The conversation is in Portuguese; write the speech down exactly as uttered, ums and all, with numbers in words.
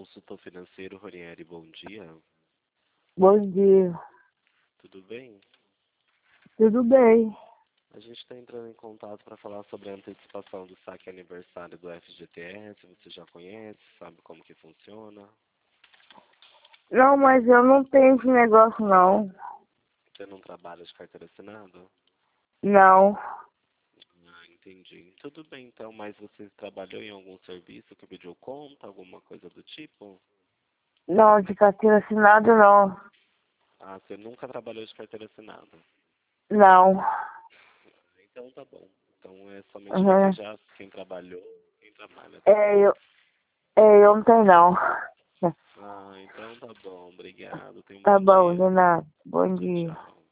consultor financeiro, Ronieri, bom dia. Bom dia. Tudo bem? Tudo bem? A gente está entrando em contato para falar sobre a antecipação do saque aniversário do F G T S. Você já conhece, sabe como que funciona? Não, mas eu não tenho esse negócio, não. Você não trabalha de carteira assinada? Não. Ah, entendi. Tudo bem, então, mas você trabalhou em algum serviço que pediu conta, alguma coisa do tipo? Não, de carteira assinada, não. Ah, você nunca trabalhou de carteira assinada? Não. Então tá bom. Então é somente quem Uhum. já, quem trabalhou, quem trabalha, tá bom? É, eu, é, eu não tenho, não. Ah, então tá bom. Obrigado. Tenha um Tá bom bom, dia. Renato. Bom Tchau, dia. tchau.